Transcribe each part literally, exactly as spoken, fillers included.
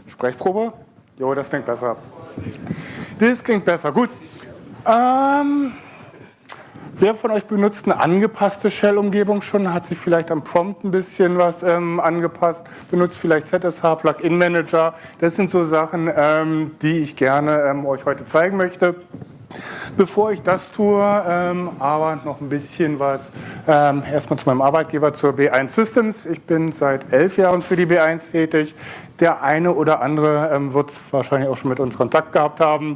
Sprechprobe? Jo, das klingt besser. Das klingt besser, gut. Ähm, wer von euch benutzt eine angepasste Shell-Umgebung schon? Hat sich vielleicht am Prompt ein bisschen was ähm, angepasst? Benutzt vielleicht Z S H, Plugin Manager? Das sind so Sachen, ähm, die ich gerne ähm, euch heute zeigen möchte. Bevor ich das tue, ähm, aber noch ein bisschen was ähm, erstmal zu meinem Arbeitgeber, zur B eins Systems. Ich bin seit elf Jahren für die B eins tätig. Der eine oder andere ähm, wird wahrscheinlich auch schon mit uns Kontakt gehabt haben.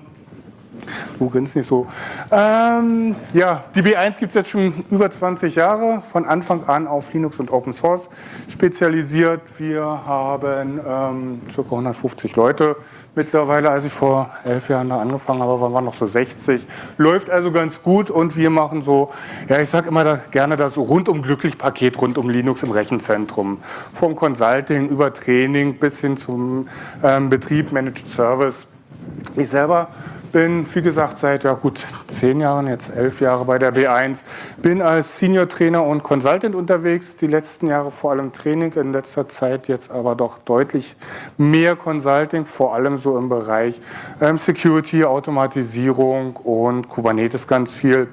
Du grinst nicht so. Ähm, ja, die B eins gibt es jetzt schon über zwanzig Jahre, von Anfang an auf Linux und Open Source spezialisiert. Wir haben ähm, ca. hundertfünfzig Leute mittlerweile. Als ich vor elf Jahren da angefangen habe, waren wir noch so sechzig. Läuft also ganz gut und wir machen so, ja, ich sage immer da, gerne das rundum glücklich Paket rund um Linux im Rechenzentrum. Vom Consulting über Training bis hin zum ähm, Betrieb, Managed Service. Ich selber bin, wie gesagt, seit ja gut zehn Jahren, jetzt elf Jahre bei der B eins, bin als Senior Trainer und Consultant unterwegs, die letzten Jahre vor allem Training, in letzter Zeit jetzt aber doch deutlich mehr Consulting, vor allem so im Bereich ähm, Security, Automatisierung und Kubernetes ganz viel.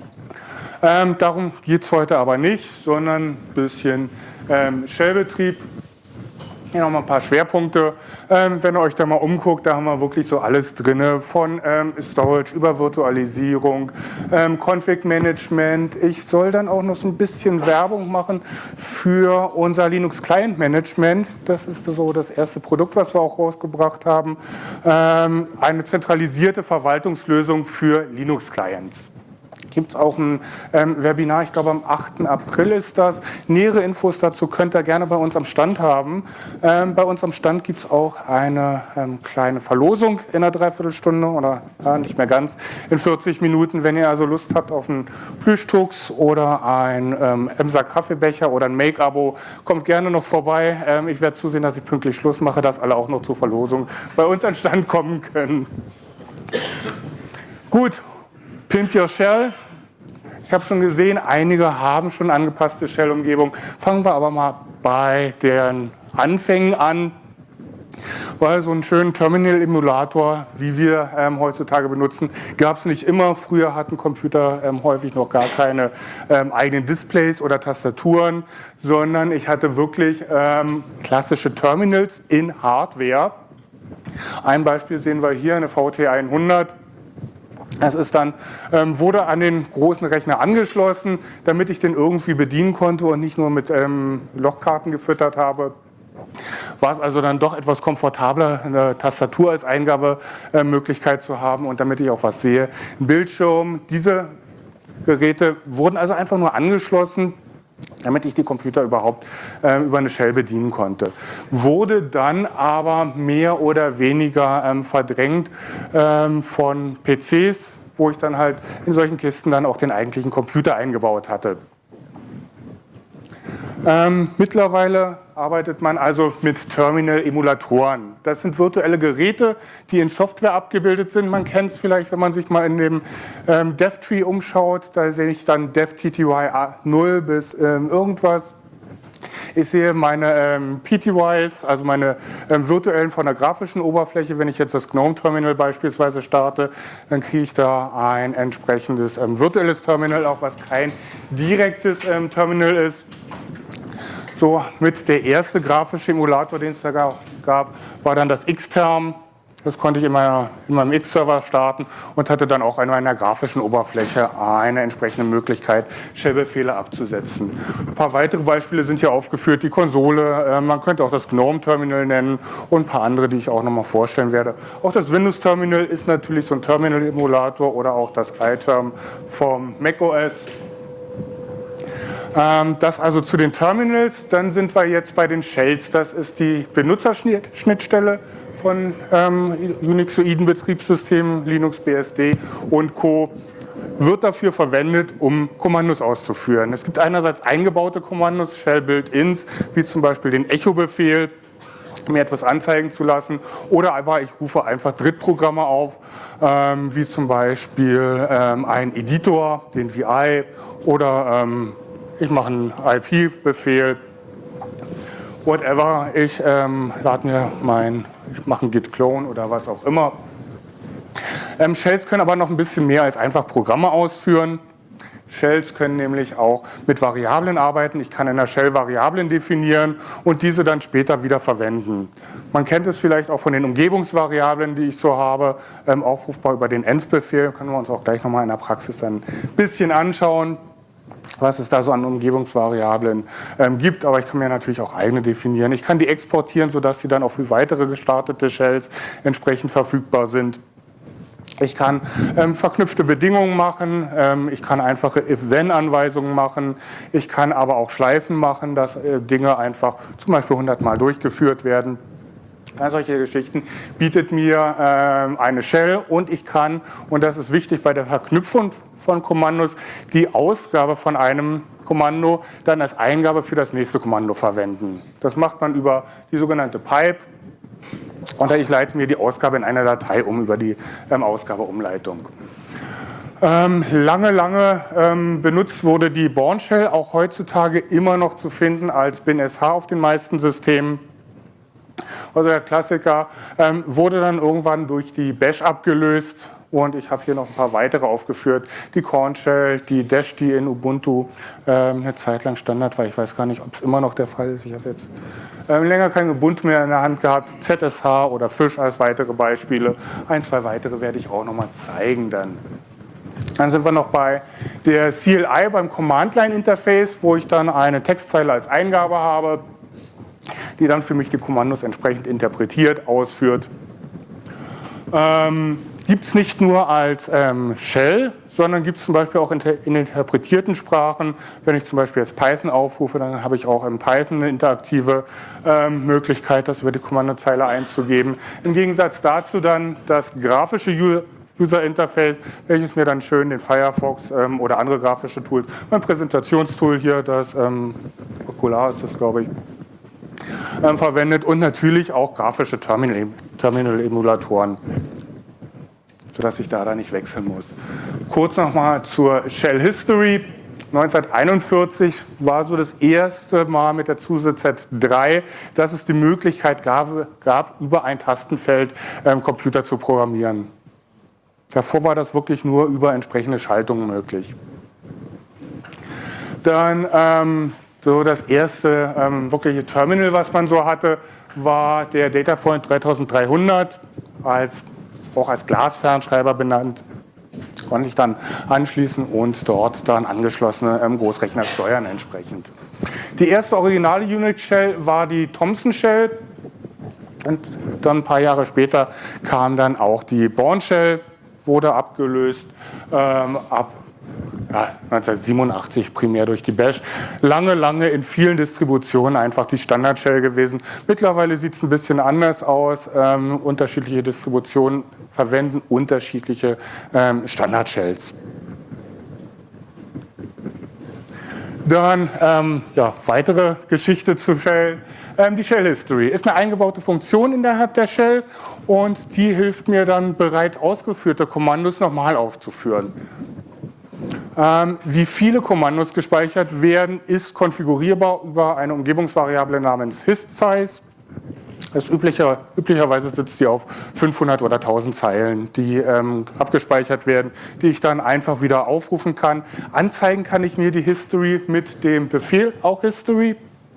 Ähm, darum geht es heute aber nicht, sondern ein bisschen ähm, Shell-Betrieb. Hier nochmal ein paar Schwerpunkte. Ähm, wenn ihr euch da mal umguckt, da haben wir wirklich so alles drin, von ähm, Storage über Virtualisierung, ähm, Config-Management. Ich soll dann auch noch so ein bisschen Werbung machen für unser Linux Client Management. Das ist so das erste Produkt, was wir auch rausgebracht haben. Ähm, eine zentralisierte Verwaltungslösung für Linux Clients. Gibt es auch ein ähm, Webinar, ich glaube am achten April ist das. Nähere Infos dazu könnt ihr gerne bei uns am Stand haben. Ähm, bei uns am Stand gibt es auch eine ähm, kleine Verlosung in einer Dreiviertelstunde oder ja, nicht mehr ganz, in vierzig Minuten. Wenn ihr also Lust habt auf einen Plüschtux oder ein ähm, Emser Kaffeebecher oder ein Make-Abo, kommt gerne noch vorbei. Ähm, ich werde zusehen, dass ich pünktlich Schluss mache, dass alle auch noch zur Verlosung bei uns an den Stand kommen können. Gut. Pimp Your Shell. Ich habe schon gesehen, einige haben schon angepasste Shell-Umgebung. Fangen wir aber mal bei den Anfängen an. Weil so einen schönen Terminal-Emulator, wie wir ähm, heutzutage benutzen, gab es nicht immer. Früher hatten Computer ähm, häufig noch gar keine ähm, eigenen Displays oder Tastaturen, sondern ich hatte wirklich ähm, klassische Terminals in Hardware. Ein Beispiel sehen wir hier, eine V T hundert. Es ist dann, ähm, wurde an den großen Rechner angeschlossen, damit ich den irgendwie bedienen konnte und nicht nur mit ähm, Lochkarten gefüttert habe. War es also dann doch etwas komfortabler, eine Tastatur als Eingabemöglichkeit zu haben und damit ich auch was sehe. Ein Bildschirm, diese Geräte wurden also einfach nur angeschlossen, damit ich die Computer überhaupt äh, über eine Shell bedienen konnte. Wurde dann aber mehr oder weniger ähm, verdrängt ähm, von P Cs, wo ich dann halt in solchen Kisten dann auch den eigentlichen Computer eingebaut hatte. Ähm, mittlerweile arbeitet man also mit Terminal-Emulatoren. Das sind virtuelle Geräte, die in Software abgebildet sind. Man kennt es vielleicht, wenn man sich mal in dem ähm, DevTree umschaut. Da sehe ich dann DevTTY null bis ähm, irgendwas. Ich sehe meine ähm, P T Ys, also meine ähm, virtuellen von der grafischen Oberfläche. Wenn ich jetzt das GNOME-Terminal beispielsweise starte, dann kriege ich da ein entsprechendes ähm, virtuelles Terminal, auch was kein direktes ähm, Terminal ist. So, mit der erste grafische Emulator, den es da gab, war dann das Xterm. Das konnte ich in, meiner, in meinem X-Server starten und hatte dann auch an meiner grafischen Oberfläche eine entsprechende Möglichkeit, Shell-Befehle abzusetzen. Ein paar weitere Beispiele sind hier aufgeführt, die Konsole, man könnte auch das GNOME-Terminal nennen und ein paar andere, die ich auch nochmal vorstellen werde. Auch das Windows-Terminal ist natürlich so ein Terminal-Emulator oder auch das iTerm vom macOS. Das also zu den Terminals, dann sind wir jetzt bei den Shells. Das ist die Benutzerschnittstelle von ähm, Unixoiden Betriebssystemen, Linux B S D und Co. Wird dafür verwendet, um Kommandos auszuführen. Es gibt einerseits eingebaute Kommandos, Shell Built-ins, wie zum Beispiel den Echo-Befehl, mir etwas anzeigen zu lassen, oder aber ich rufe einfach Drittprogramme auf, ähm, wie zum Beispiel ähm, einen Editor, den V I, oder ähm, ich mache einen I P-Befehl, whatever. Ich ähm, lade mir mein ich mache einen Git-Clone oder was auch immer. Ähm, Shells können aber noch ein bisschen mehr als einfach Programme ausführen. Shells können nämlich auch mit Variablen arbeiten. Ich kann in der Shell Variablen definieren und diese dann später wieder verwenden. Man kennt es vielleicht auch von den Umgebungsvariablen, die ich so habe, ähm, aufrufbar über den Ends-Befehl. Können wir uns auch gleich nochmal in der Praxis dann ein bisschen anschauen, was es da so an Umgebungsvariablen ähm, gibt. Aber ich kann mir natürlich auch eigene definieren. Ich kann die exportieren, sodass sie dann auch für weitere gestartete Shells entsprechend verfügbar sind. Ich kann ähm, verknüpfte Bedingungen machen, ähm, ich kann einfache If-Then-Anweisungen machen, ich kann aber auch Schleifen machen, dass äh, Dinge einfach zum Beispiel hundert Mal durchgeführt werden. Ja, solche Geschichten bietet mir ähm, eine Shell und ich kann, und das ist wichtig bei der Verknüpfung von Kommandos, die Ausgabe von einem Kommando dann als Eingabe für das nächste Kommando verwenden. Das macht man über die sogenannte Pipe. Und ich leite mir die Ausgabe in einer Datei um über die ähm, Ausgabeumleitung. Ähm, lange, lange ähm, benutzt wurde die Bourne Shell, auch heutzutage immer noch zu finden als bin-sh auf den meisten Systemen. Also der Klassiker ähm, wurde dann irgendwann durch die Bash abgelöst. Und ich habe hier noch ein paar weitere aufgeführt. Die Corn Shell, die Dash, die in Ubuntu ähm, eine Zeit lang Standard war. Ich weiß gar nicht, ob es immer noch der Fall ist. Ich habe jetzt ähm, länger kein Ubuntu mehr in der Hand gehabt. Z S H oder Fish als weitere Beispiele. Ein, zwei weitere werde ich auch noch mal zeigen dann. Dann sind wir noch bei der C L I, beim Command-Line-Interface, wo ich dann eine Textzeile als Eingabe habe, die dann für mich die Kommandos entsprechend interpretiert, ausführt. Ähm, Gibt es nicht nur als ähm, Shell, sondern gibt es zum Beispiel auch in, in interpretierten Sprachen. Wenn ich zum Beispiel jetzt Python aufrufe, dann habe ich auch in Python eine interaktive ähm, Möglichkeit, das über die Kommandozeile einzugeben. Im Gegensatz dazu dann das grafische User Interface, welches mir dann schön den Firefox ähm, oder andere grafische Tools, mein Präsentationstool hier, das ähm, Okular ist das, glaube ich, ähm, verwendet und natürlich auch grafische Terminal, Terminal-Emulatoren, sodass ich da, da nicht wechseln muss. Kurz nochmal zur Shell History. neunzehnhunderteinundvierzig war so das erste Mal mit der Zuse Z drei, dass es die Möglichkeit gab, gab über ein Tastenfeld ähm, Computer zu programmieren. Davor war das wirklich nur über entsprechende Schaltungen möglich. Dann ähm, so das erste ähm, wirkliche Terminal, was man so hatte, war der Datapoint dreitausenddreihundert, als, auch als Glasfernschreiber benannt. Konnte ich dann anschließen und dort dann angeschlossene ähm, Großrechner steuern entsprechend. Die erste originale Unix-Shell war die Thomson Shell und dann ein paar Jahre später kam dann auch die Bourne Shell, wurde abgelöst ähm, ab ja, neunzehnhundertsiebenundachtzig primär durch die Bash. Lange, lange in vielen Distributionen einfach die Standard-Shell gewesen. Mittlerweile sieht es ein bisschen anders aus. Ähm, unterschiedliche Distributionen verwenden unterschiedliche ähm, Standard-Shells. Dann ähm, ja, weitere Geschichte zu Shell. Ähm, die Shell History ist eine eingebaute Funktion innerhalb der Shell und die hilft mir dann bereits ausgeführte Kommandos nochmal aufzuführen. Ähm, wie viele Kommandos gespeichert werden, ist konfigurierbar über eine Umgebungsvariable namens HistSize. Das üblicher, üblicherweise sitzt die auf fünfhundert oder tausend Zeilen, die ähm, abgespeichert werden, die ich dann einfach wieder aufrufen kann. Anzeigen kann ich mir die History mit dem Befehl auch History.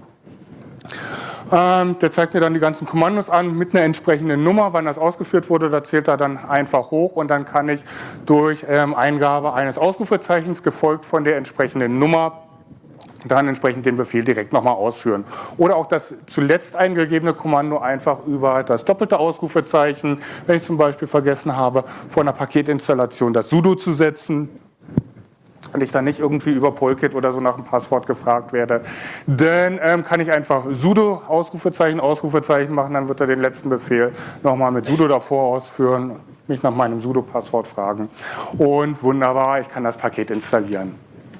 Ähm, der zeigt mir dann die ganzen Kommandos an mit einer entsprechenden Nummer, wann das ausgeführt wurde. Da zählt er dann einfach hoch und dann kann ich durch ähm, Eingabe eines Ausrufezeichens gefolgt von der entsprechenden Nummer dann entsprechend den Befehl direkt nochmal ausführen. Oder auch das zuletzt eingegebene Kommando einfach über das doppelte Ausrufezeichen, wenn ich zum Beispiel vergessen habe, vor einer Paketinstallation das sudo zu setzen, und ich dann nicht irgendwie über Polkit oder so nach dem Passwort gefragt werde, dann ähm, kann ich einfach sudo Ausrufezeichen, Ausrufezeichen machen, dann wird er den letzten Befehl nochmal mit sudo davor ausführen, mich nach meinem sudo-Passwort fragen und wunderbar, ich kann das Paket installieren.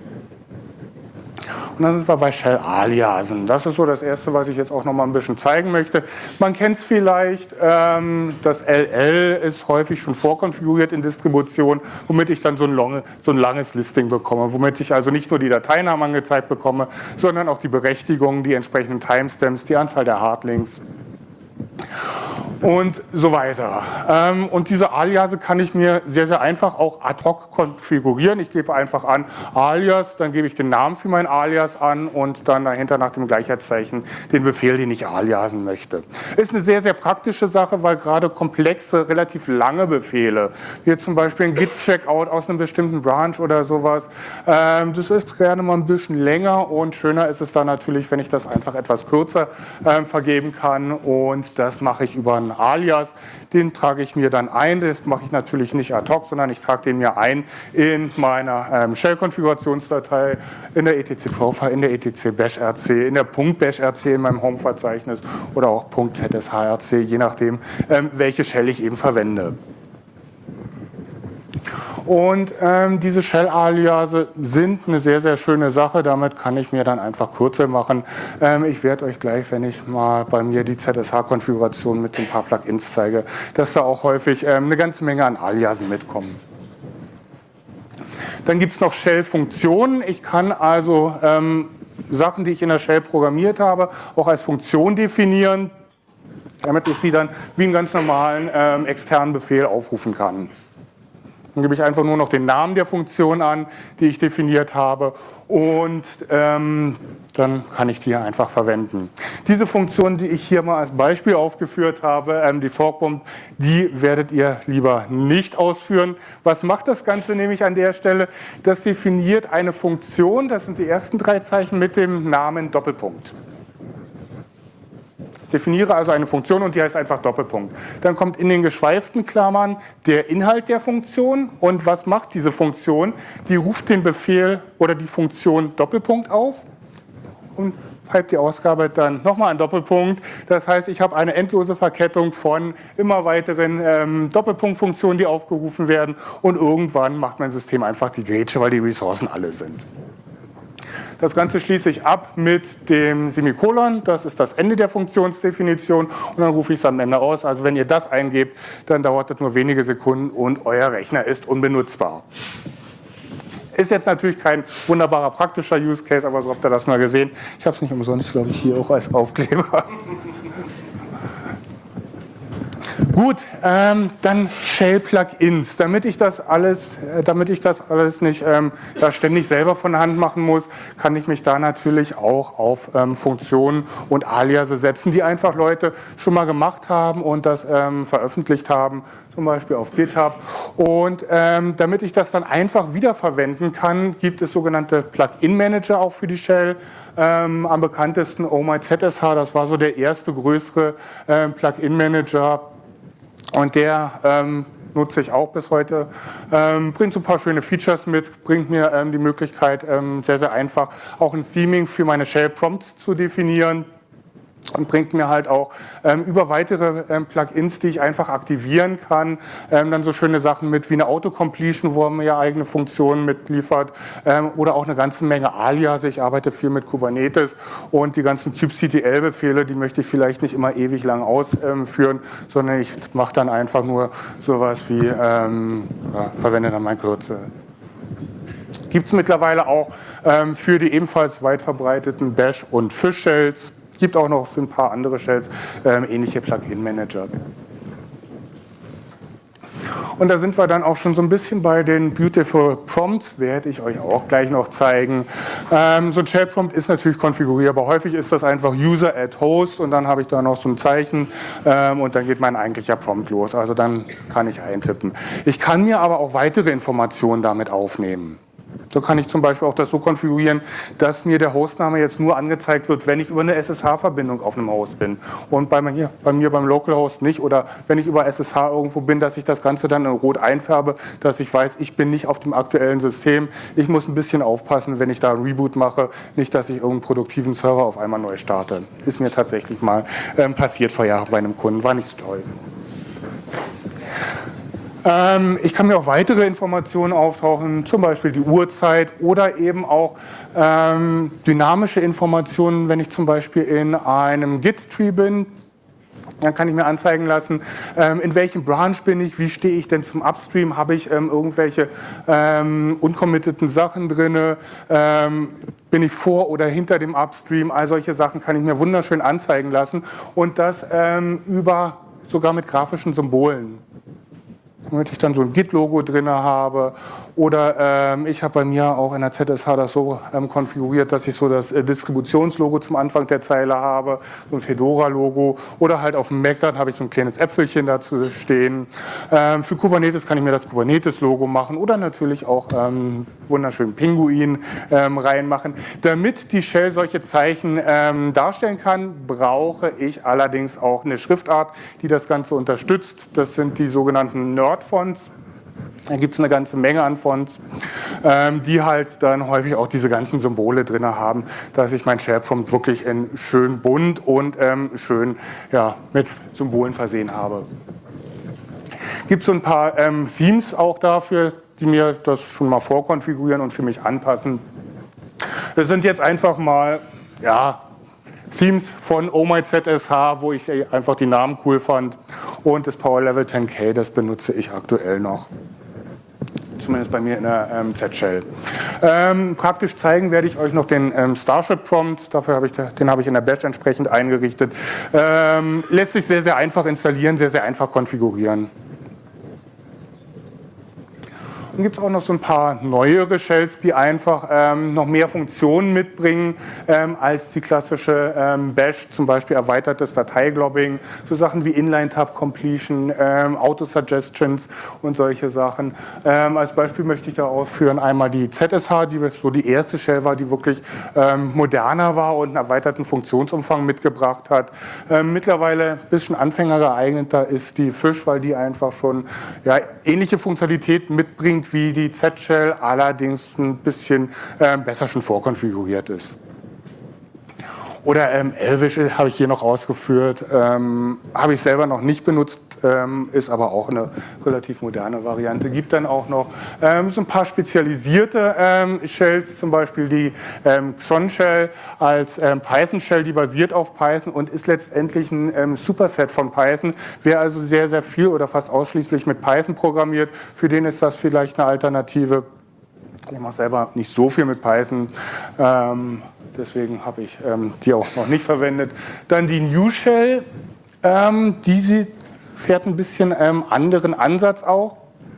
Und dann sind wir bei Shell-Aliasen. Das ist so das Erste, was ich jetzt auch noch mal ein bisschen zeigen möchte. Man kennt es vielleicht, ähm, das L L ist häufig schon vorkonfiguriert in Distributionen, womit ich dann so ein, long, so ein langes Listing bekomme, womit ich also nicht nur die Dateinamen angezeigt bekomme, sondern auch die Berechtigungen, die entsprechenden Timestamps, die Anzahl der Hardlinks. und so weiter. Ähm, und diese Aliase kann ich mir sehr, sehr einfach auch ad hoc konfigurieren. Ich gebe einfach an Alias, dann gebe ich den Namen für mein Alias an und dann dahinter nach dem Gleichheitszeichen den Befehl, den ich aliasen möchte. Ist eine sehr, sehr praktische Sache, weil gerade komplexe, relativ lange Befehle, wie zum Beispiel ein Git-Checkout aus einem bestimmten Branch oder sowas, ähm, das ist gerne mal ein bisschen länger und schöner ist es dann natürlich, wenn ich das einfach etwas kürzer ähm, vergeben kann, und das mache ich über ein Alias, den trage ich mir dann ein, das mache ich natürlich nicht ad hoc, sondern ich trage den mir ein in meiner ähm, Shell-Konfigurationsdatei, in der etc-Profile, in der etc-Bash-rc, in der .bash-rc in meinem Home-Verzeichnis oder auch .zshrc, je nachdem, ähm, welche Shell ich eben verwende. Und ähm, diese Shell-Aliase sind eine sehr, sehr schöne Sache. Damit kann ich mir dann einfach Kürzel machen. Ähm, ich werde euch gleich, wenn ich mal bei mir die Z S H-Konfiguration mit ein paar Plugins zeige, dass da auch häufig ähm, eine ganze Menge an Aliasen mitkommen. Dann gibt es noch Shell-Funktionen. Ich kann also ähm, Sachen, die ich in der Shell programmiert habe, auch als Funktion definieren, damit ich sie dann wie einen ganz normalen ähm, externen Befehl aufrufen kann. Dann gebe ich einfach nur noch den Namen der Funktion an, die ich definiert habe, und ähm, dann kann ich die einfach verwenden. Diese Funktion, die ich hier mal als Beispiel aufgeführt habe, ähm, die Forkbomb, die werdet ihr lieber nicht ausführen. Was macht das Ganze nämlich an der Stelle? Das definiert eine Funktion, das sind die ersten drei Zeichen mit dem Namen Doppelpunkt. Ich definiere also eine Funktion und die heißt einfach Doppelpunkt. Dann kommt in den geschweiften Klammern der Inhalt der Funktion, und was macht diese Funktion? Die ruft den Befehl oder die Funktion Doppelpunkt auf und pipet die Ausgabe dann nochmal an Doppelpunkt. Das heißt, ich habe eine endlose Verkettung von immer weiteren ähm, Doppelpunktfunktionen, die aufgerufen werden, und irgendwann macht mein System einfach die Grätsche, weil die Ressourcen alle sind. Das Ganze schließe ich ab mit dem Semikolon, das ist das Ende der Funktionsdefinition, und dann rufe ich es am Ende aus. Also wenn ihr das eingebt, dann dauert das nur wenige Sekunden und euer Rechner ist unbenutzbar. Ist jetzt natürlich kein wunderbarer praktischer Use Case, aber so habt ihr das mal gesehen. Ich habe es nicht umsonst, glaube ich, hier auch als Aufkleber. Gut, ähm, dann Shell-Plugins. Damit ich das alles, äh, damit ich das alles nicht ähm, da ständig selber von der Hand machen muss, kann ich mich da natürlich auch auf ähm, Funktionen und Aliase setzen, die einfach Leute schon mal gemacht haben und das ähm, veröffentlicht haben, zum Beispiel auf GitHub. Und ähm, damit ich das dann einfach wiederverwenden kann, gibt es sogenannte Plugin-Manager auch für die Shell. Ähm, am bekanntesten Oh My Z S H, das war so der erste größere ähm, Plugin-Manager. Und der ähm, nutze ich auch bis heute, ähm, bringt so ein paar schöne Features mit, bringt mir ähm, die Möglichkeit, ähm, sehr, sehr einfach auch ein Theming für meine Shell-Prompts zu definieren. Und bringt mir halt auch ähm, über weitere ähm, Plugins, die ich einfach aktivieren kann, ähm, dann so schöne Sachen mit wie eine Autocompletion, wo man ja eigene Funktionen mitliefert, ähm, oder auch eine ganze Menge Alias. Ich arbeite viel mit Kubernetes, und die ganzen kubectl-Befehle, die möchte ich vielleicht nicht immer ewig lang ausführen, sondern ich mache dann einfach nur sowas wie, ähm, ja, verwende dann mein Kürzel. Gibt es mittlerweile auch ähm, für die ebenfalls weit verbreiteten Bash- und Fish-Shells. Es gibt auch noch für ein paar andere Shells ähm, ähnliche Plugin-Manager. Und da sind wir dann auch schon so ein bisschen bei den Beautiful Prompts, werde ich euch auch gleich noch zeigen. Ähm, so ein Shell-Prompt ist natürlich konfigurierbar. Häufig ist das einfach User add Host, und dann habe ich da noch so ein Zeichen, ähm, und dann geht mein eigentlicher Prompt los. Also dann kann ich eintippen. Ich kann mir aber auch weitere Informationen damit aufnehmen. So kann ich zum Beispiel auch das so konfigurieren, dass mir der Hostname jetzt nur angezeigt wird, wenn ich über eine S S H-Verbindung auf einem Host bin. Und bei mir, bei mir beim Localhost nicht. Oder wenn ich über S S H irgendwo bin, dass ich das Ganze dann in Rot einfärbe, dass ich weiß, ich bin nicht auf dem aktuellen System. Ich muss ein bisschen aufpassen, wenn ich da einen Reboot mache, nicht, dass ich irgendeinen produktiven Server auf einmal neu starte. Ist mir tatsächlich mal ähm, passiert vor Jahren bei einem Kunden. War nicht so toll. Ähm, ich kann mir auch weitere Informationen auftauchen, zum Beispiel die Uhrzeit oder eben auch ähm, dynamische Informationen, wenn ich zum Beispiel in einem Git-Tree bin. Dann kann ich mir anzeigen lassen, ähm, in welchem Branch bin ich, wie stehe ich denn zum Upstream, habe ich ähm, irgendwelche ähm, uncommitteden Sachen drin, ähm, bin ich vor oder hinter dem Upstream, all solche Sachen kann ich mir wunderschön anzeigen lassen, und das ähm, über sogar mit grafischen Symbolen. Damit ich dann so ein Git-Logo drin habe. Oder ähm, ich habe bei mir auch in der Z S H das so ähm, konfiguriert, dass ich so das äh, Distributionslogo zum Anfang der Zeile habe, so ein Fedora-Logo. Oder halt auf dem Mac, dann habe ich so ein kleines Äpfelchen dazu stehen. Ähm, für Kubernetes kann ich mir das Kubernetes-Logo machen oder natürlich auch ähm, wunderschönen Pinguin ähm, reinmachen. Damit die Shell solche Zeichen ähm, darstellen kann, brauche ich allerdings auch eine Schriftart, die das Ganze unterstützt. Das sind die sogenannten Nerd-Fonts. Da gibt es eine ganze Menge an Fonts, ähm, die halt dann häufig auch diese ganzen Symbole drin haben, dass ich mein Shell-Prompt wirklich in schön bunt und ähm, schön ja, mit Symbolen versehen habe. Gibt so ein paar ähm, Themes auch dafür, die mir das schon mal vorkonfigurieren und für mich anpassen. Das sind jetzt einfach mal ja, Themes von Oh My Z S H, wo ich einfach die Namen cool fand. Und das Power Level zehn K, das benutze ich aktuell noch. Zumindest bei mir in der ähm, Z-Shell. Ähm, praktisch zeigen werde ich euch noch den ähm, Starship-Prompt. Dafür habe ich, den habe ich in der Bash entsprechend eingerichtet. Ähm, lässt sich sehr, sehr einfach installieren, sehr, sehr einfach konfigurieren. Dann gibt es auch noch so ein paar neuere Shells, die einfach ähm, noch mehr Funktionen mitbringen ähm, als die klassische ähm, Bash, zum Beispiel erweitertes Dateiglobbing, so Sachen wie Inline-Tab-Completion, ähm, Auto-Suggestions und solche Sachen. Ähm, als Beispiel möchte ich da ausführen einmal die Z S H, die so die erste Shell war, die wirklich ähm, moderner war und einen erweiterten Funktionsumfang mitgebracht hat. Ähm, mittlerweile ein bisschen anfängergeeigneter ist die Fish, weil die einfach schon ja, ähnliche Funktionalitäten mitbringt wie die Z-Shell, allerdings ein bisschen äh, besser schon vorkonfiguriert ist. Oder ähm, Elvish habe ich hier noch ausgeführt, ähm, habe ich selber noch nicht benutzt, ähm, ist aber auch eine relativ moderne Variante. Gibt dann auch noch ähm, so ein paar spezialisierte ähm, Shells, zum Beispiel die ähm, Xon-Shell als ähm, Python-Shell, die basiert auf Python und ist letztendlich ein ähm, Superset von Python. Wer also sehr, sehr viel oder fast ausschließlich mit Python programmiert, für den ist das vielleicht eine Alternative. Ich mache selber nicht so viel mit Python. Ähm, Deswegen habe ich ähm, die auch noch nicht verwendet. Dann die New Shell, ähm, die sie fährt ein bisschen ähm, anderen Ansatz auch.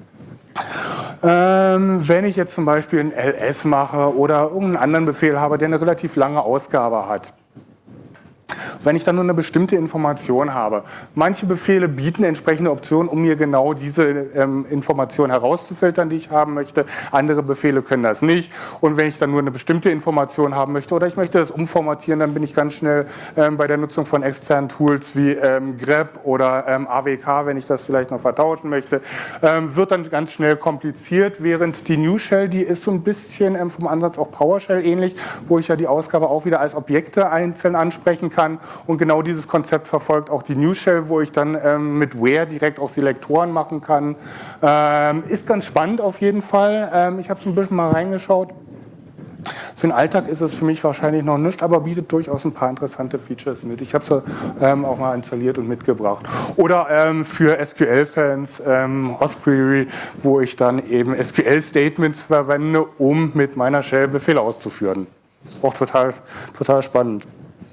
Ähm, wenn ich jetzt zum Beispiel ein L S mache oder irgendeinen anderen Befehl habe, der eine relativ lange Ausgabe hat. Wenn ich dann nur eine bestimmte Information habe. Manche Befehle bieten entsprechende Optionen, um mir genau diese ähm, Information herauszufiltern, die ich haben möchte. Andere Befehle können das nicht. Und wenn ich dann nur eine bestimmte Information haben möchte oder ich möchte das umformatieren, dann bin ich ganz schnell ähm, bei der Nutzung von externen Tools wie ähm, grep oder ähm, A W K, wenn ich das vielleicht noch vertauschen möchte, ähm, wird dann ganz schnell kompliziert, während die New Shell, die ist so ein bisschen ähm, vom Ansatz auch PowerShell ähnlich, wo ich ja die Ausgabe auch wieder als Objekte einzeln ansprechen kann. Und genau dieses Konzept verfolgt auch die New Shell, wo ich dann ähm, mit Where direkt auch Selektoren machen kann. Ähm, ist ganz spannend auf jeden Fall. Ähm, ich habe so ein bisschen mal reingeschaut. Für den Alltag ist es für mich wahrscheinlich noch nichts, aber bietet durchaus ein paar interessante Features mit. Ich habe sie ähm, auch mal installiert und mitgebracht. Oder ähm, für S Q L-Fans ähm, Osprey, wo ich dann eben S Q L-Statements verwende, um mit meiner Shell Befehle auszuführen. Auch total, total spannend.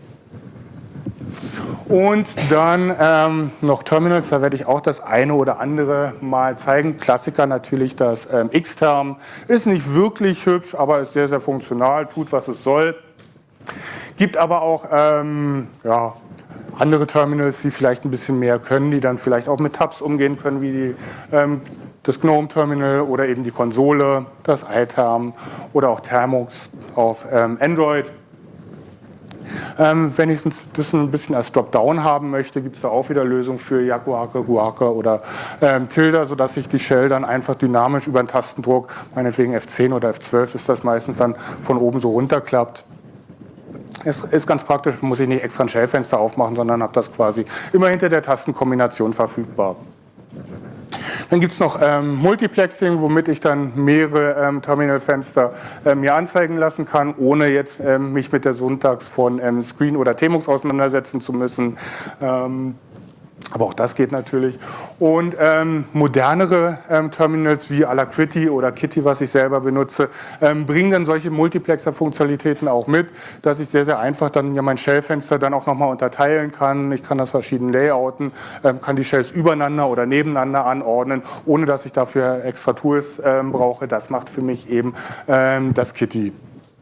Und dann ähm, noch Terminals, da werde ich auch das eine oder andere mal zeigen. Klassiker natürlich das ähm, Xterm. Ist nicht wirklich hübsch, aber ist sehr, sehr funktional, tut, was es soll. Gibt aber auch ähm, ja, andere Terminals, die vielleicht ein bisschen mehr können, die dann vielleicht auch mit Tabs umgehen können, wie die, ähm, das GNOME-Terminal oder eben die Konsole, das iTerm oder auch Termux auf ähm, Android. Ähm, wenn ich das ein bisschen als Dropdown haben möchte, gibt es da auch wieder Lösungen für Yakuake, Guake oder ähm, Tilda, sodass ich die Shell dann einfach dynamisch über einen Tastendruck, meinetwegen F zehn oder F zwölf ist das meistens dann von oben so runterklappt. Es ist ganz praktisch, muss ich nicht extra ein Shell-Fenster aufmachen, sondern habe das quasi immer hinter der Tastenkombination verfügbar. Dann gibt es noch ähm, Multiplexing, womit ich dann mehrere ähm, Terminalfenster ähm, mir anzeigen lassen kann, ohne jetzt ähm, mich mit der Syntax von ähm, Screen oder Tmux auseinandersetzen zu müssen. Ähm, Aber auch das geht natürlich. Und ähm, modernere ähm, Terminals wie Alacrity oder Kitty, was ich selber benutze, ähm, bringen dann solche Multiplexer-Funktionalitäten auch mit, dass ich sehr, sehr einfach dann ja mein Shell-Fenster dann auch nochmal unterteilen kann. Ich kann das verschieden layouten, ähm, kann die Shells übereinander oder nebeneinander anordnen, ohne dass ich dafür extra Tools ähm, brauche. Das macht für mich eben ähm, das Kitty.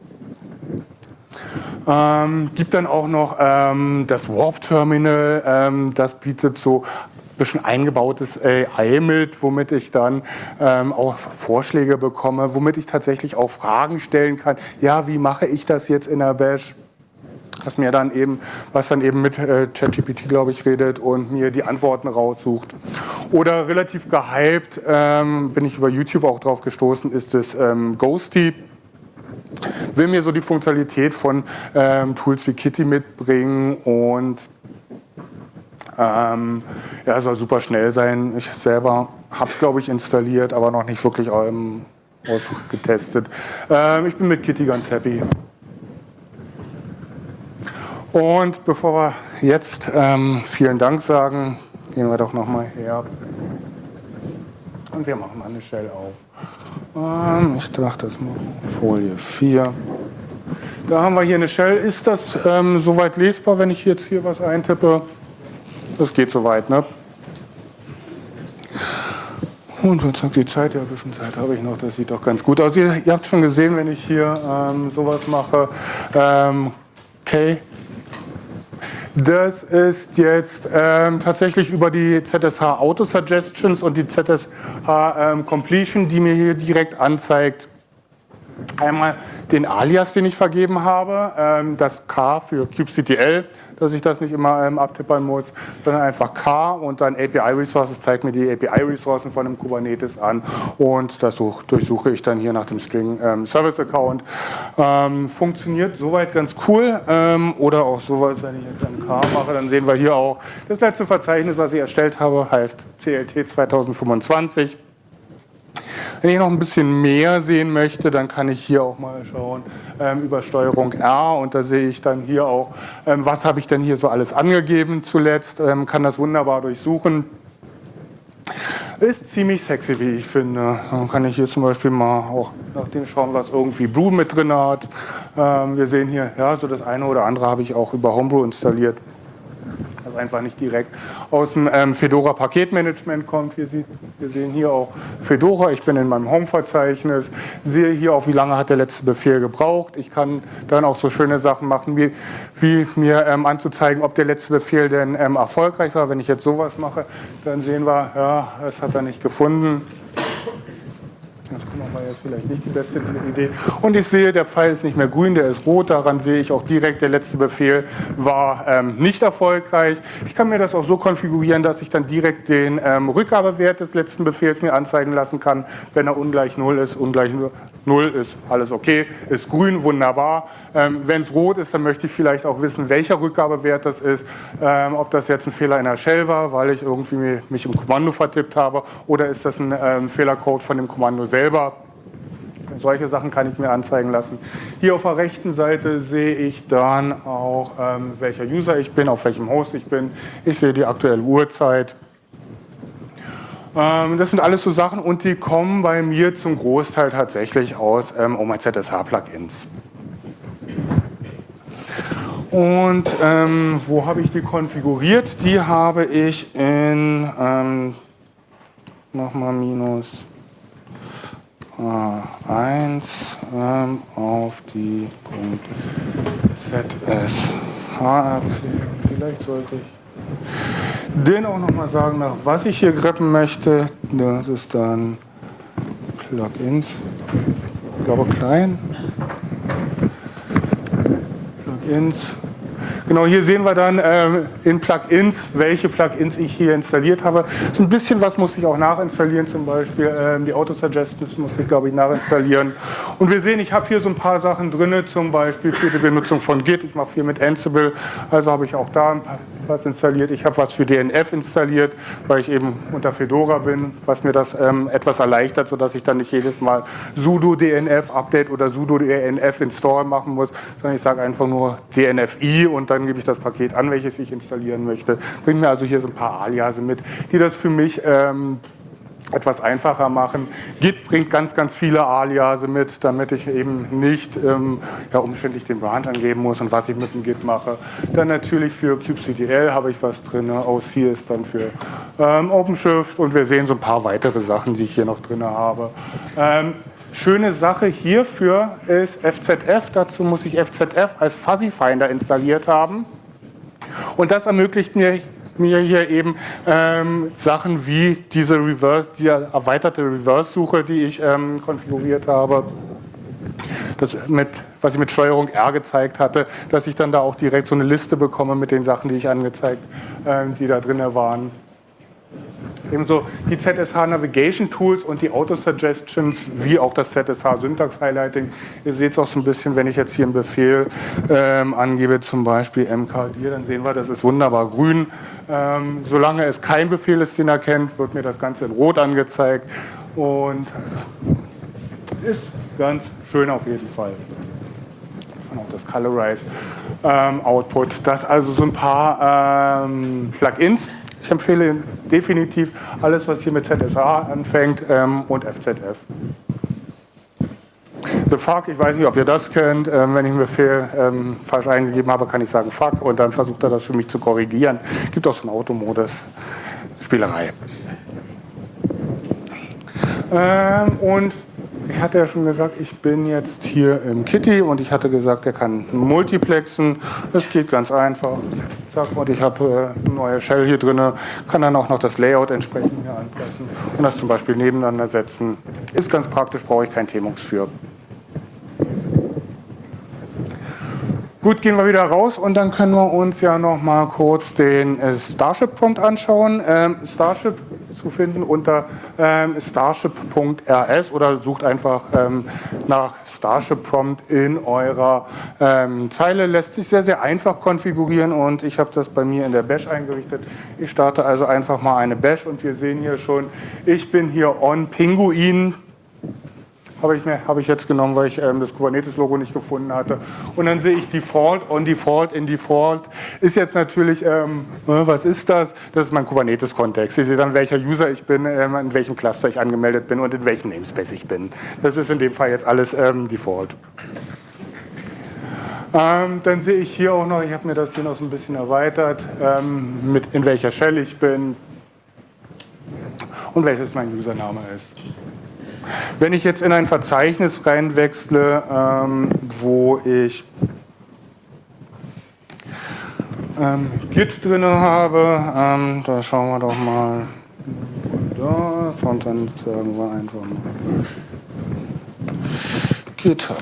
Ähm, gibt dann auch noch ähm, das Warp Terminal, ähm, das bietet so ein bisschen eingebautes A I mit, womit ich dann ähm, auch Vorschläge bekomme, womit ich tatsächlich auch Fragen stellen kann. Ja, wie mache ich das jetzt in der Bash? Was mir dann eben, was dann eben mit äh, ChatGPT, glaube ich, redet und mir die Antworten raussucht. Oder relativ gehypt, ähm, bin ich über YouTube auch drauf gestoßen, ist das ähm, Ghosty. Will mir so die Funktionalität von ähm, Tools wie Kitty mitbringen und ähm, ja, soll super schnell sein. Ich selber habe es, glaube ich, installiert, aber noch nicht wirklich ähm, ausgetestet. Ähm, ich bin mit Kitty ganz happy. Und bevor wir jetzt ähm, vielen Dank sagen, gehen wir doch nochmal her und wir machen mal eine Shell auf. Ich dachte, das mal Folie vier. Da haben wir hier eine Shell. Ist das ähm, soweit lesbar, wenn ich jetzt hier was eintippe? Das geht soweit, ne? Und jetzt sagt die Zeit, ja, ein bisschen Zeit habe ich noch, das sieht doch ganz gut aus. Ihr, ihr habt schon gesehen, wenn ich hier ähm, sowas mache. Ähm, okay. Das ist jetzt ähm, tatsächlich über die Z S H Auto Suggestions und die Z S H ähm, Completion, die mir hier direkt anzeigt, einmal den Alias, den ich vergeben habe, ähm, das K für kubectl, dass ich das nicht immer ähm, abtippern muss, sondern einfach K und dann A P I-Resources zeigt mir die A P I-Ressourcen von dem Kubernetes an und das such, durchsuche ich dann hier nach dem String ähm, Service-Account. Ähm, funktioniert soweit ganz cool ähm, oder auch sowas, wenn ich jetzt ein K mache, dann sehen wir hier auch das letzte Verzeichnis, was ich erstellt habe, heißt C L T zwanzig fünfundzwanzig. Wenn ich noch ein bisschen mehr sehen möchte, dann kann ich hier auch mal schauen ähm, über Steuerung R und da sehe ich dann hier auch, ähm, was habe ich denn hier so alles angegeben zuletzt, ähm, kann das wunderbar durchsuchen. Ist ziemlich sexy, wie ich finde. Dann kann ich hier zum Beispiel mal auch nach dem schauen, was irgendwie Brew mit drin hat. Ähm, wir sehen hier, ja, so das eine oder andere habe ich auch über Homebrew installiert. Das einfach nicht direkt aus dem ähm, Fedora Paketmanagement kommt. Wir, sie, wir sehen hier auch Fedora, ich bin in meinem Home-Verzeichnis, sehe hier auch, wie lange hat der letzte Befehl gebraucht. Ich kann dann auch so schöne Sachen machen, wie, wie mir ähm, anzuzeigen, ob der letzte Befehl denn ähm, erfolgreich war. Wenn ich jetzt sowas mache, dann sehen wir, ja, das hat er nicht gefunden. Das war jetzt vielleicht nicht die beste Idee. Und ich sehe, der Pfeil ist nicht mehr grün, der ist rot. Daran sehe ich auch direkt, der letzte Befehl war ähm, nicht erfolgreich. Ich kann mir das auch so konfigurieren, dass ich dann direkt den ähm, Rückgabewert des letzten Befehls mir anzeigen lassen kann. Wenn er ungleich null ist, ungleich null ist alles okay, ist grün, wunderbar. Ähm, wenn es rot ist, dann möchte ich vielleicht auch wissen, welcher Rückgabewert das ist. Ähm, ob das jetzt ein Fehler in der Shell war, weil ich irgendwie mich im Kommando vertippt habe, oder ist das ein ähm, Fehlercode von dem Kommando selbst. Selber. Solche Sachen kann ich mir anzeigen lassen. Hier auf der rechten Seite sehe ich dann auch, ähm, welcher User ich bin, auf welchem Host ich bin. Ich sehe die aktuelle Uhrzeit. Ähm, das sind alles so Sachen und die kommen bei mir zum Großteil tatsächlich aus ähm, O M I Z S H-Plugins. Und ähm, wo habe ich die konfiguriert? Die habe ich in, ähm, nochmal minus eins ähm, auf die Z S H erzählen. Vielleicht sollte ich den auch nochmal sagen, nach was ich hier greppen möchte. Das ist dann Plugins. Ich glaube klein. Plugins. Genau, hier sehen wir dann ähm, in Plugins, welche Plugins ich hier installiert habe. So ein bisschen was muss ich auch nachinstallieren, zum Beispiel ähm, die Auto-Suggestions muss ich, glaube ich, nachinstallieren. Und wir sehen, ich habe hier so ein paar Sachen drin, zum Beispiel für die Benutzung von Git. Ich mache viel mit Ansible, also habe ich auch da ein paar was installiert. Ich habe was für D N F installiert, weil ich eben unter Fedora bin, was mir das ähm, etwas erleichtert, sodass ich dann nicht jedes Mal sudo D N F Update oder sudo D N F Install machen muss, sondern ich sage einfach nur D N F I und dann gebe ich das Paket an, welches ich installieren möchte. Bringt mir also hier so ein paar Aliase mit, die das für mich ähm, etwas einfacher machen. Git bringt ganz, ganz viele Aliase mit, damit ich eben nicht ähm, ja, umständlich den Branch angeben muss und was ich mit dem Git mache. Dann natürlich für kubectl habe ich was drin, O C ist dann für ähm, OpenShift und wir sehen so ein paar weitere Sachen, die ich hier noch drin habe. Ähm, schöne Sache hierfür ist F Z F, dazu muss ich F Z F als Fuzzy Finder installiert haben und das ermöglicht mir mir hier eben ähm, Sachen wie diese Reverse, die erweiterte Reverse-Suche, die ich ähm, konfiguriert habe, das mit, was ich mit Steuerung R gezeigt hatte, dass ich dann da auch direkt so eine Liste bekomme mit den Sachen, die ich angezeigt, ähm, die da drin waren. Ebenso die Z S H Navigation Tools und die Auto-Suggestions, wie auch das Z S H Syntax Highlighting. Ihr seht es auch so ein bisschen, wenn ich jetzt hier einen Befehl ähm, angebe, zum Beispiel M K dir, dann sehen wir, das ist wunderbar grün. Ähm, solange es kein Befehl ist, den er kennt, wird mir das Ganze in rot angezeigt und ist ganz schön auf jeden Fall. Und auch das Colorize ähm, Output. Das also so ein paar ähm, Plugins. Ich empfehle definitiv alles, was hier mit Z S H anfängt ähm, und F Z F. The fuck, ich weiß nicht, ob ihr das kennt. Ähm, wenn ich einen Befehl ähm, falsch eingegeben habe, kann ich sagen fuck und dann versucht er das für mich zu korrigieren. Gibt auch so einen Automodus. Spielerei. Ähm, und ich hatte ja schon gesagt, ich bin jetzt hier im Kitty und ich hatte gesagt, er kann multiplexen. Das geht ganz einfach. Zack, und ich habe äh, eine neue Shell hier drin, kann dann auch noch das Layout entsprechend hier anpassen und das zum Beispiel nebeneinander setzen. Ist ganz praktisch, brauche ich kein Tmux für. Gut, gehen wir wieder raus und dann können wir uns ja noch mal kurz den äh, Starship-Prompt anschauen. Ähm, Starship zu finden unter ähm, starship punkt r s oder sucht einfach ähm, nach Starship-Prompt in eurer ähm, Zeile. Lässt sich sehr, sehr einfach konfigurieren und ich habe das bei mir in der Bash eingerichtet. Ich starte also einfach mal eine Bash und wir sehen hier schon, ich bin hier on Pinguin. Habe ich, mir, habe ich jetzt genommen, weil ich ähm, das Kubernetes-Logo nicht gefunden hatte. Und dann sehe ich Default, on Default, in Default. Ist jetzt natürlich, ähm, was ist das? Das ist mein Kubernetes-Kontext. Ich sehe dann, welcher User ich bin, ähm, in welchem Cluster ich angemeldet bin und in welchem Namespace ich bin. Das ist in dem Fall jetzt alles ähm, Default. Ähm, dann sehe ich hier auch noch, ich habe mir das hier noch so ein bisschen erweitert, ähm, mit in welcher Shell ich bin und welches mein Username ist. Wenn ich jetzt in ein Verzeichnis reinwechsle, ähm, wo ich ähm, Git drin habe, ähm, da schauen wir doch mal das und dann sagen wir einfach mal GitHub.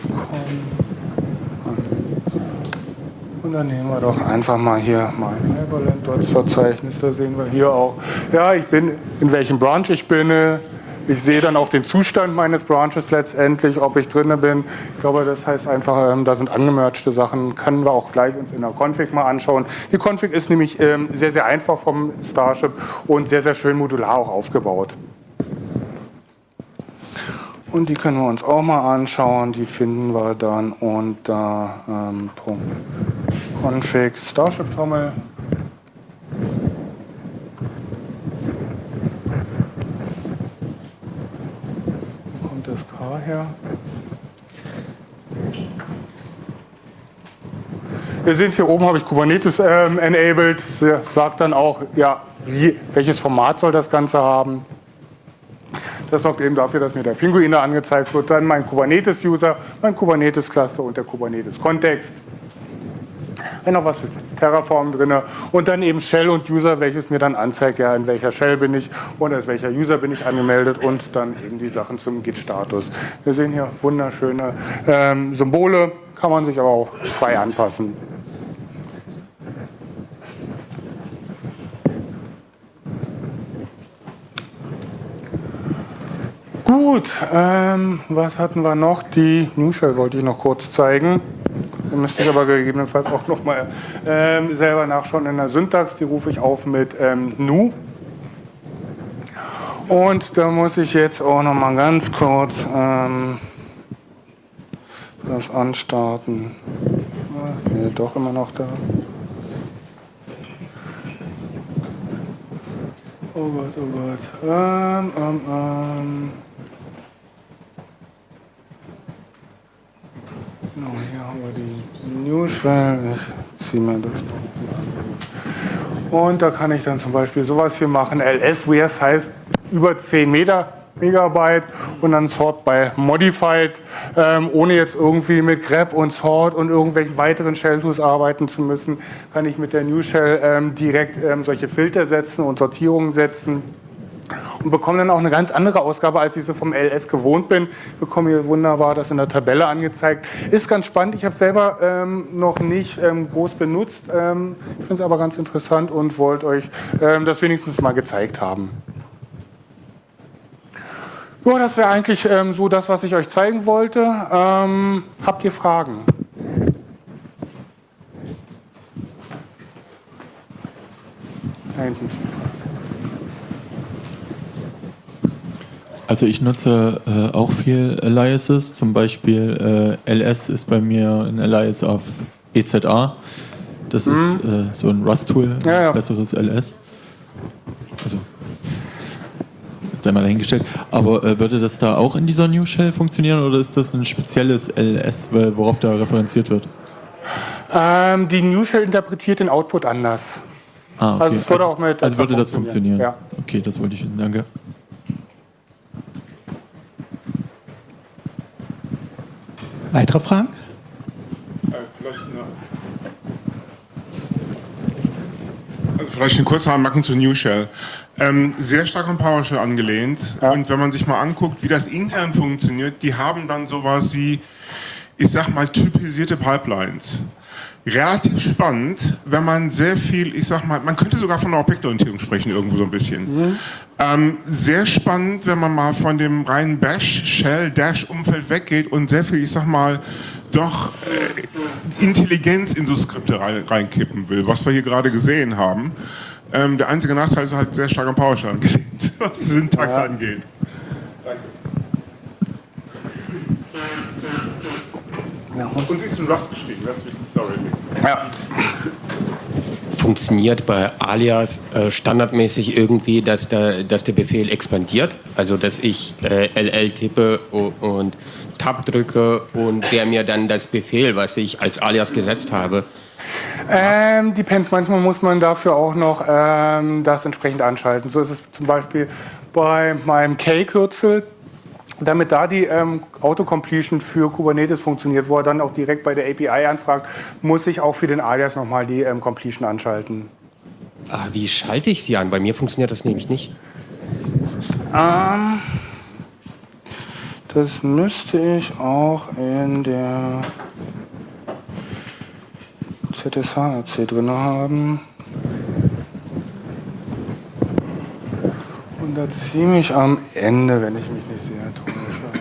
Und dann nehmen wir doch einfach mal hier mein Everland-Verzeichnis, da sehen wir hier auch, ja, ich bin, in welchem Branch ich bin. Ich sehe dann auch den Zustand meines Branches letztendlich, ob ich drin bin. Ich glaube, das heißt einfach, ähm, da sind angemergte Sachen, können wir auch gleich uns in der Config mal anschauen. Die Config ist nämlich ähm, sehr, sehr einfach vom Starship und sehr, sehr schön modular auch aufgebaut. Und die können wir uns auch mal anschauen, die finden wir dann unter ähm, Config Starship Toml. Das K her. Wir sehen es hier oben, habe ich Kubernetes ähm, enabled. Das sagt dann auch, ja, wie, welches Format soll das Ganze haben. Das sorgt eben dafür, dass mir der Pinguin da angezeigt wird. Dann mein Kubernetes-User, mein Kubernetes-Cluster und der Kubernetes-Kontext. Dann noch was für Terraform drin und dann eben Shell und User, welches mir dann anzeigt, ja, in welcher Shell bin ich und als welcher User bin ich angemeldet und dann eben die Sachen zum Git-Status. Wir sehen hier wunderschöne ähm, Symbole, kann man sich aber auch frei anpassen. Gut, ähm, was hatten wir noch? Die New Shell wollte ich noch kurz zeigen. Da müsste ich aber gegebenenfalls auch nochmal ähm, selber nachschauen in der Syntax. Die rufe ich auf mit ähm, nu. Und da muss ich jetzt auch nochmal ganz kurz ähm, das anstarten. Ah, nee, doch immer noch da. Oh Gott, oh Gott. Ähm, ähm, ähm. No, hier haben wir die Newshell. Ich ziehe mal das. Und da kann ich dann zum Beispiel sowas hier machen. L S, wie es heißt, über zehn Megabyte und dann Sort by Modified, ähm, ohne jetzt irgendwie mit grep und sort und irgendwelchen weiteren Shell-Tools arbeiten zu müssen, kann ich mit der Newshell ähm, direkt ähm, solche Filter setzen und Sortierungen setzen und bekomme dann auch eine ganz andere Ausgabe, als ich sie vom L S gewohnt bin. Ich bekomme hier wunderbar das in der Tabelle angezeigt. Ist ganz spannend. Ich habe es selber ähm, noch nicht ähm, groß benutzt. Ähm, ich finde es aber ganz interessant und wollte euch ähm, das wenigstens mal gezeigt haben. Ja, das wäre eigentlich ähm, so das, was ich euch zeigen wollte. Ähm, habt ihr Fragen? Da hinten ist eine Frage. Also ich nutze äh, auch viel Aliases, zum Beispiel äh, L S ist bei mir ein Alias auf E Z A. Das mhm. ist äh, so ein Rust-Tool, ja, ja. besseres L S. Also ist einmal dahingestellt. Aber äh, würde das da auch in dieser New Shell funktionieren oder ist das ein spezielles L S, worauf da referenziert wird? Ähm, die New Shell interpretiert den Output anders. Ah, okay. Also, es würde also, auch mit also würde das funktionieren? Ja. Okay, das wollte ich wissen. Danke. Weitere Fragen? Äh, vielleicht, eine, also vielleicht eine kurze Anmerkung zu Newshell. Ähm, sehr stark an PowerShell angelehnt. Ja. Und wenn man sich mal anguckt, wie das intern funktioniert, die haben dann sowas wie, ich sag mal, typisierte Pipelines. Relativ spannend, wenn man sehr viel, ich sag mal, man könnte sogar von einer Objektorientierung sprechen, irgendwo so ein bisschen. Mhm. Ähm, sehr spannend, wenn man mal von dem reinen Bash-Shell-Dash-Umfeld weggeht und sehr viel, ich sag mal, doch äh, Intelligenz in so Skripte rein, reinkippen will, was wir hier gerade gesehen haben. Ähm, der einzige Nachteil ist halt sehr stark am PowerShell angelegt, was die Syntax ja. angeht. Danke. Ja. Und sie ist in Rust geschrieben, ganz wichtig, sorry. Ja. Funktioniert bei Alias äh, standardmäßig irgendwie, dass der, dass der Befehl expandiert? Also, dass ich äh, L L tippe und Tab drücke und der mir dann das Befehl, was ich als Alias gesetzt habe. Ähm, depends. Manchmal muss man dafür auch noch ähm, das entsprechend anschalten. So ist es zum Beispiel bei meinem K-Kürzel. Damit da die ähm, Autocompletion für Kubernetes funktioniert, wo er dann auch direkt bei der A P I anfragt, muss ich auch für den Alias nochmal die ähm, Completion anschalten. Ah, wie schalte ich sie an? Bei mir funktioniert das nämlich nicht. Ähm, das müsste ich auch in der Z S H R C drin haben. Und da ziemlich am Ende, wenn ich mich nicht sehr täusche.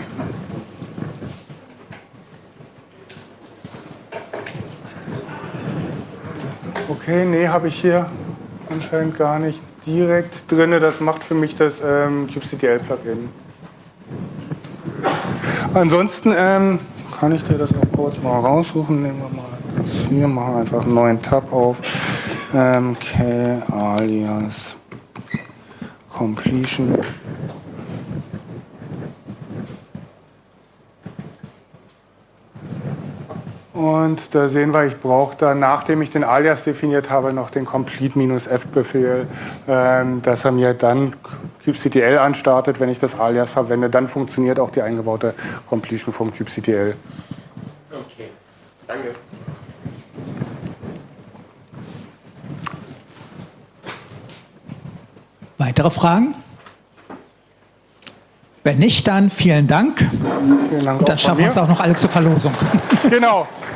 Okay, nee, habe ich hier anscheinend gar nicht direkt drin. Das macht für mich das ähm, kubectl-Plugin. Ansonsten ähm, kann ich dir das auch kurz mal raussuchen. Nehmen wir mal das hier, machen einfach einen neuen Tab auf. Ähm, K-Alias Completion. Und da sehen wir, ich brauche dann, nachdem ich den Alias definiert habe, noch den Complete-F-Befehl, ähm, dass er mir dann kubectl anstartet, wenn ich das Alias verwende. Dann funktioniert auch die eingebaute Completion vom kubectl. Okay, danke. Weitere Fragen? Wenn nicht, dann vielen Dank. Vielen Dank. Und dann schaffen wir es auch noch alle zur Verlosung. Genau.